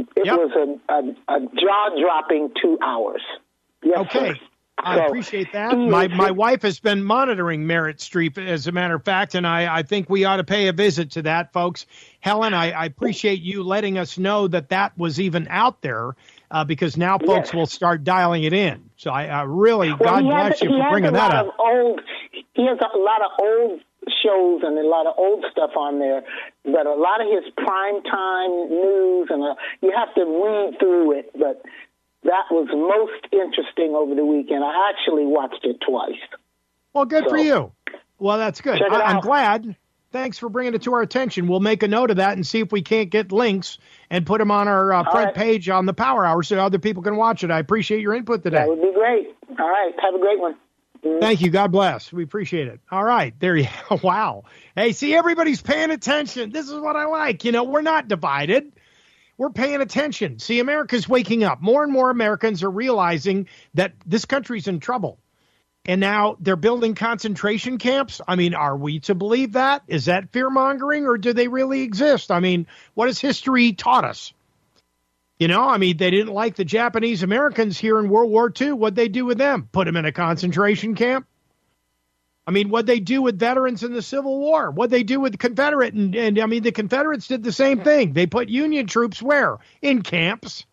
a jaw-dropping 2 hours. Yes, okay. Sir. I appreciate that. My wife has been monitoring Merritt Street, as a matter of fact, and I think we ought to pay a visit to that, folks. Helen, I appreciate you letting us know that was even out there, because now folks will start dialing it in. So I really, God bless you for bringing that up. He has a lot of old shows and a lot of old stuff on there, but a lot of his primetime news, and you have to read through it, but that was most interesting over the weekend. I actually watched it twice. Well, good for you. Well, that's good. I'm glad. Thanks for bringing it to our attention. We'll make a note of that and see if we can't get links and put them on our front page on the Power Hour so other people can watch it. I appreciate your input today. That would be great. All right. Have a great one. Thank you. God bless. We appreciate it. All right. There you go. Wow. Hey, see, everybody's paying attention. This is what I like. We're not divided. We're paying attention. See, America's waking up. More and more Americans are realizing that this country's in trouble. And now they're building concentration camps. I mean, are we to believe that? Is that fear-mongering, or do they really exist? I mean, what has history taught us? They didn't like the Japanese Americans here in World War II. What'd they do with them? Put them in a concentration camp? I mean, what'd they do with veterans in the Civil War? What'd they do with the Confederate? And the Confederates did the same thing. They put Union troops where? In camps.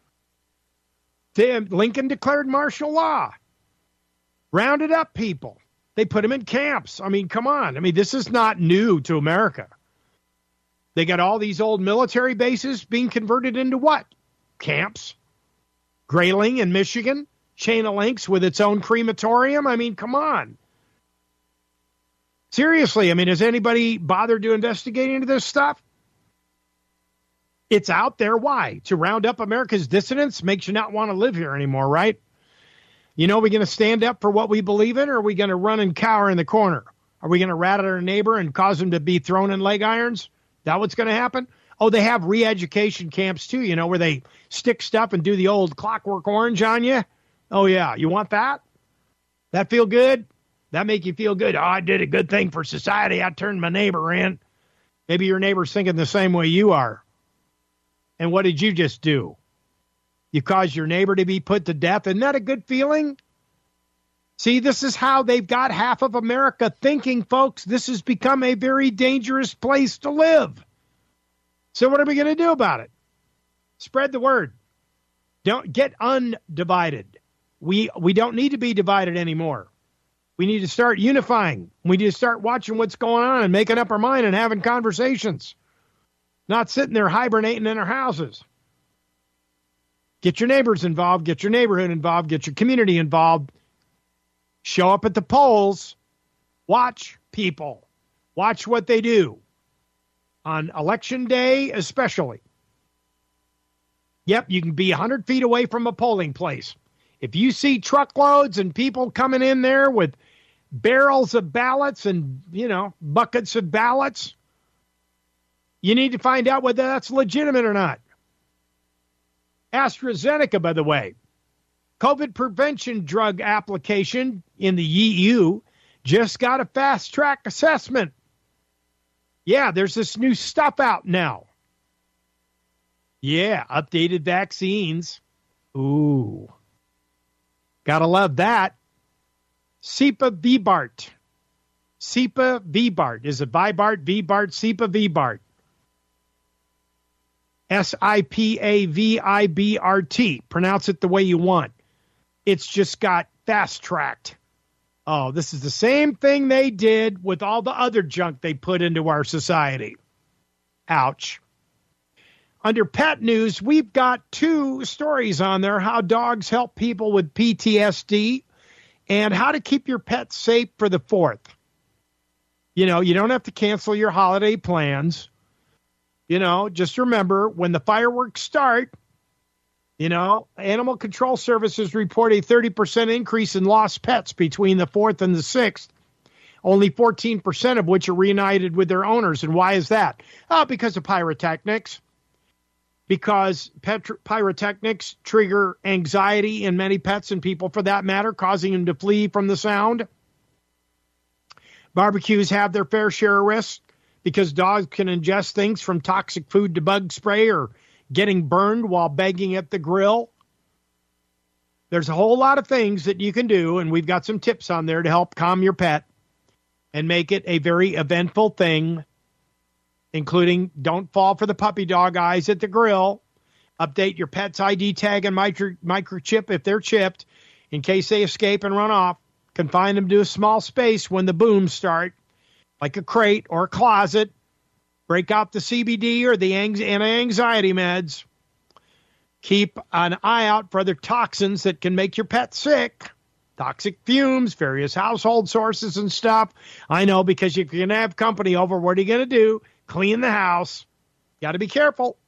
Lincoln declared martial law. Rounded up people. They put them in camps. I mean, come on. I mean, this is not new to America. They got all these old military bases being converted into what? Camps. Grayling in Michigan. Chain of Links with its own crematorium. I mean, come on. Seriously, I mean, has anybody bothered to investigate into this stuff? It's out there. Why? To round up America's dissidents makes you not want to live here anymore, right? Are we going to stand up for what we believe in, or are we going to run and cower in the corner? Are we going to rat at our neighbor and cause him to be thrown in leg irons? That what's going to happen? Oh, they have re-education camps too, where they stick stuff and do the old Clockwork Orange on you. Oh, yeah. You want that? That feel good? That make you feel good? Oh, I did a good thing for society. I turned my neighbor in. Maybe your neighbor's thinking the same way you are. And what did you just do? You caused your neighbor to be put to death. Isn't that a good feeling? See, this is how they've got half of America thinking, folks. This has become a very dangerous place to live. So what are we going to do about it? Spread the word. Don't get undivided. We don't need to be divided anymore. We need to start unifying. We need to start watching what's going on and making up our mind and having conversations. Not sitting there hibernating in our houses. Get your neighbors involved, get your neighborhood involved, get your community involved. Show up at the polls. Watch people. Watch what they do. On Election Day especially. Yep, you can be 100 feet away from a polling place. If you see truckloads and people coming in there with barrels of ballots and, buckets of ballots, you need to find out whether that's legitimate or not. AstraZeneca, by the way, COVID prevention drug application in the EU just got a fast-track assessment. Yeah, there's this new stuff out now. Yeah, updated vaccines. Ooh. Gotta love that. Sipavibart. Sipavibart. Is it Vibart, Vibart, Sipavibart? Sipavibart. Pronounce it the way you want. It's just got fast-tracked. Oh, this is the same thing they did with all the other junk they put into our society. Ouch. Under pet news, we've got 2 stories on there, how dogs help people with PTSD and how to keep your pet safe for the 4th. You don't have to cancel your holiday plans. Just remember, when the fireworks start, Animal Control Services report a 30% increase in lost pets between the 4th and the 6th, only 14% of which are reunited with their owners. And why is that? Because of pyrotechnics. Because pyrotechnics trigger anxiety in many pets and people, for that matter, causing them to flee from the sound. Barbecues have their fair share of risks because dogs can ingest things from toxic food to bug spray or getting burned while banging at the grill. There's a whole lot of things that you can do, and we've got some tips on there to help calm your pet and make it a very eventful thing, including don't fall for the puppy dog eyes at the grill. Update your pet's ID tag and microchip if they're chipped in case they escape and run off. Confine them to a small space when the booms start, like a crate or a closet. Break out the CBD or the anti-anxiety meds. Keep an eye out for other toxins that can make your pet sick. Toxic fumes, various household sources and stuff. I know, because you're going to have company over. What are you going to do? Clean the house. Got to be careful.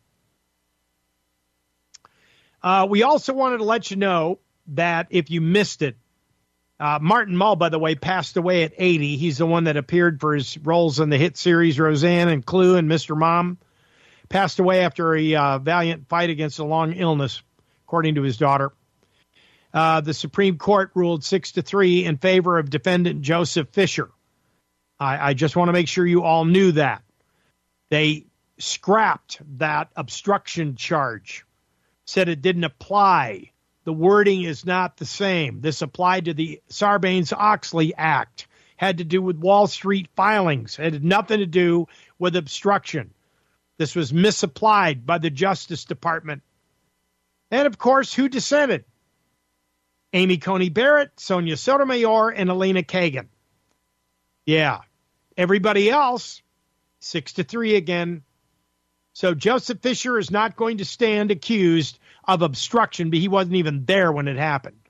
We also wanted to let you know that if you missed it, Martin Mull, by the way, passed away at 80. He's the one that appeared for his roles in the hit series Roseanne and Clue and Mr. Mom. Passed away after a valiant fight against a long illness, according to his daughter. The Supreme Court ruled 6-3 in favor of defendant Joseph Fisher. I just want to make sure you all knew that. They scrapped that obstruction charge, said it didn't apply. The wording is not the same. This applied to the Sarbanes-Oxley Act. Had to do with Wall Street filings. It had nothing to do with obstruction. This was misapplied by the Justice Department. And, of course, who dissented? Amy Coney Barrett, Sonia Sotomayor, and Elena Kagan. Yeah. Everybody else, 6-3 again. So Joseph Fisher is not going to stand accused of obstruction, but he wasn't even there when it happened.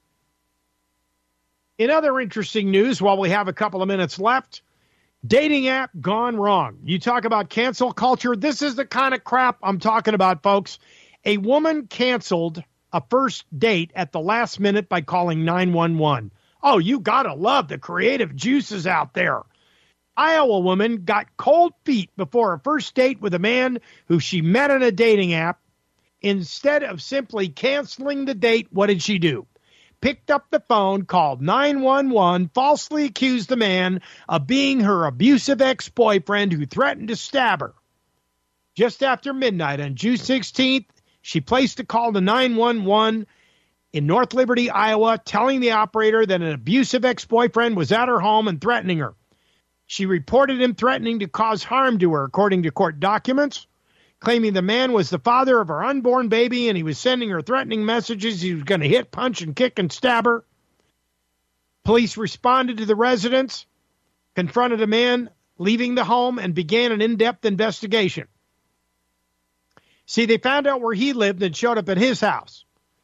In other interesting news, while we have a couple of minutes left, dating app gone wrong. You talk about cancel culture. This is the kind of crap I'm talking about, folks. A woman canceled a first date at the last minute by calling 911. Oh, you got to love the creative juices out there. Iowa woman got cold feet before a first date with a man who she met on a dating app. Instead of simply canceling the date, what did she do? Picked up the phone, called 911, falsely accused the man of being her abusive ex-boyfriend who threatened to stab her. Just after midnight on June 16th, she placed a call to 911 in North Liberty, Iowa, telling the operator that an abusive ex-boyfriend was at her home and threatening her. She reported him threatening to cause harm to her, according to court documents, claiming the man was the father of her unborn baby and he was sending her threatening messages. He was going to hit, punch, and kick and stab her. Police responded to the residence, confronted a man leaving the home, and began an in-depth investigation. See, they found out where he lived and showed up at his house.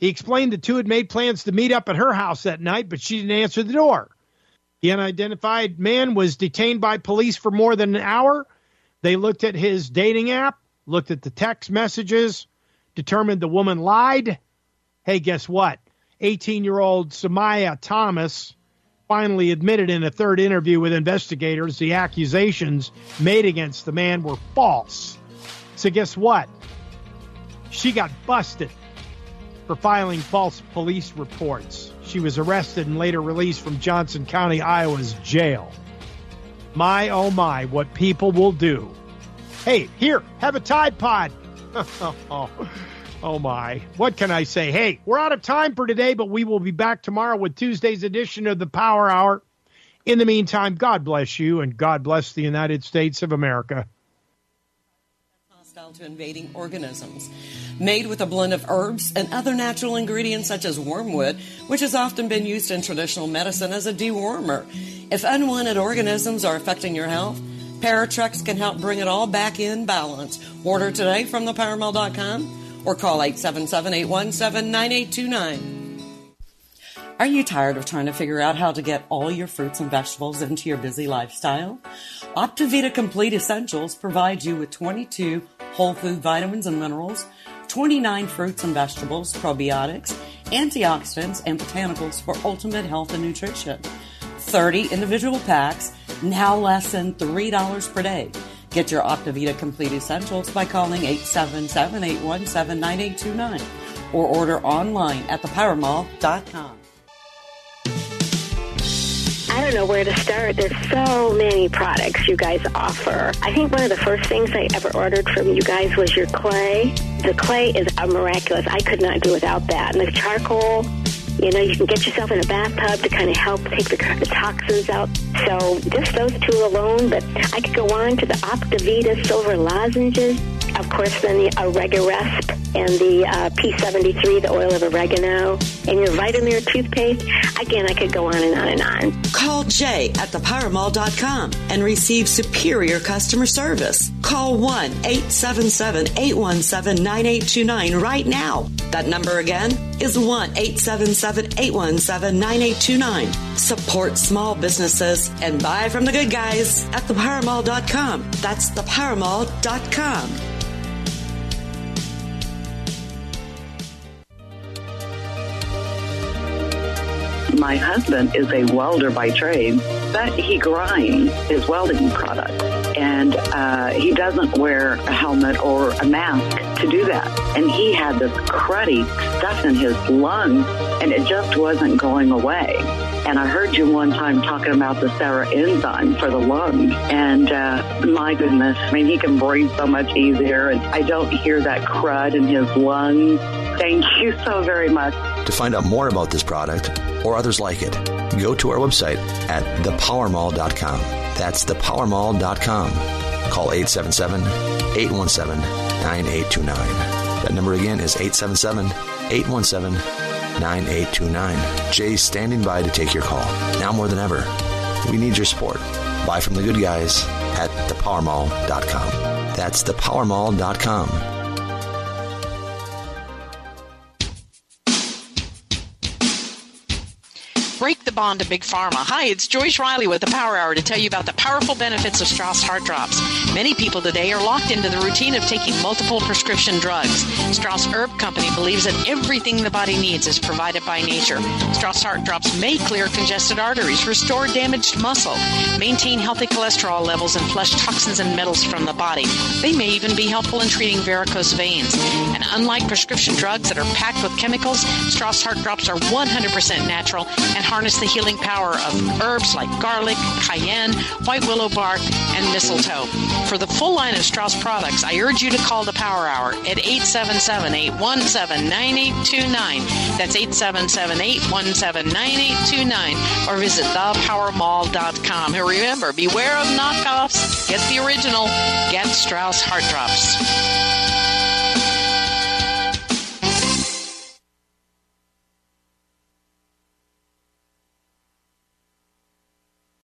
He explained the two had made plans to meet up at her house that night, but she didn't answer the door. The unidentified man was detained by police for more than an hour. They looked at his dating app, looked at the text messages, determined the woman lied. Hey, guess what? 18-year-old Samaya Thomas finally admitted in a third interview with investigators the accusations made against the man were false. So guess what? She got busted for filing false police reports. She was arrested and later released from Johnson County, Iowa's jail. My, oh my, what people will do. Hey, here, have a Tide Pod. Oh my, what can I say? Hey, we're out of time for today, but we will be back tomorrow with Tuesday's edition of the Power Hour. In the meantime, God bless you and God bless the United States of America. Hostile to invading organisms. Made with a blend of herbs and other natural ingredients such as wormwood, which has often been used in traditional medicine as a dewormer. If unwanted organisms are affecting your health, Paratrex can help bring it all back in balance. Order today from thepowermall.com or call 877-817-9829. Are you tired of trying to figure out how to get all your fruits and vegetables into your busy lifestyle? OptiVita Complete Essentials provides you with 22 whole food vitamins and minerals, 29 fruits and vegetables, probiotics, antioxidants, and botanicals for ultimate health and nutrition. 30 individual packs, now less than $3 per day. Get your OptiVita Complete Essentials by calling 877-817-9829 or order online at thepowermall.com. I don't know where to start. There's so many products you guys offer. I think one of the first things I ever ordered from you guys was your clay. The clay is miraculous. I could not do without that. And the charcoal, you know, you can get yourself in a bathtub to kind of help take the toxins out. So just those two alone, but I could go on to the OptiVita Silver Lozenges. Of course, then the Oregarest and the P73, the oil of oregano, and your Vitamir toothpaste. Again, I could go on and on and on. Call Jay at thepowermall.com and receive superior customer service. Call 1-877-817-9829 right now. That number again is 1-877-817-9829. Support small businesses and buy from the good guys at thepowermall.com. That's thepowermall.com. My husband is a welder by trade, but he grinds his welding product. And he doesn't wear a helmet or a mask to do that. And he had this cruddy stuff in his lungs, and it just wasn't going away. And I heard you one time talking about the Sarah enzyme for the lungs. And my goodness, I mean, he can breathe so much easier, and I don't hear that crud in his lungs. Thank you so very much. To find out more about this product or others like it, go to our website at thepowermall.com. That's thepowermall.com. Call 877-817-9829. That number again is 877-817-9829. Jay's standing by to take your call. Now more than ever, we need your support. Buy from the good guys at thepowermall.com. That's thepowermall.com. Break the bond to Big Pharma. Hi, it's Joyce Riley with the Power Hour to tell you about the powerful benefits of Strauss Heart Drops. Many people today are locked into the routine of taking multiple prescription drugs. Strauss Herb Company believes that everything the body needs is provided by nature. Strauss Heart Drops may clear congested arteries, restore damaged muscle, maintain healthy cholesterol levels, and flush toxins and metals from the body. They may even be helpful in treating varicose veins. And unlike prescription drugs that are packed with chemicals, Strauss Heart Drops are 100% natural and harness the healing power of herbs like garlic, cayenne, white willow bark, and mistletoe. For the full line of Strauss products, I urge you to call the Power Hour at 877-817-9829. That's 877-817-9829. Or visit thepowermall.com. And remember, beware of knockoffs. Get the original. Get Strauss Heart Drops.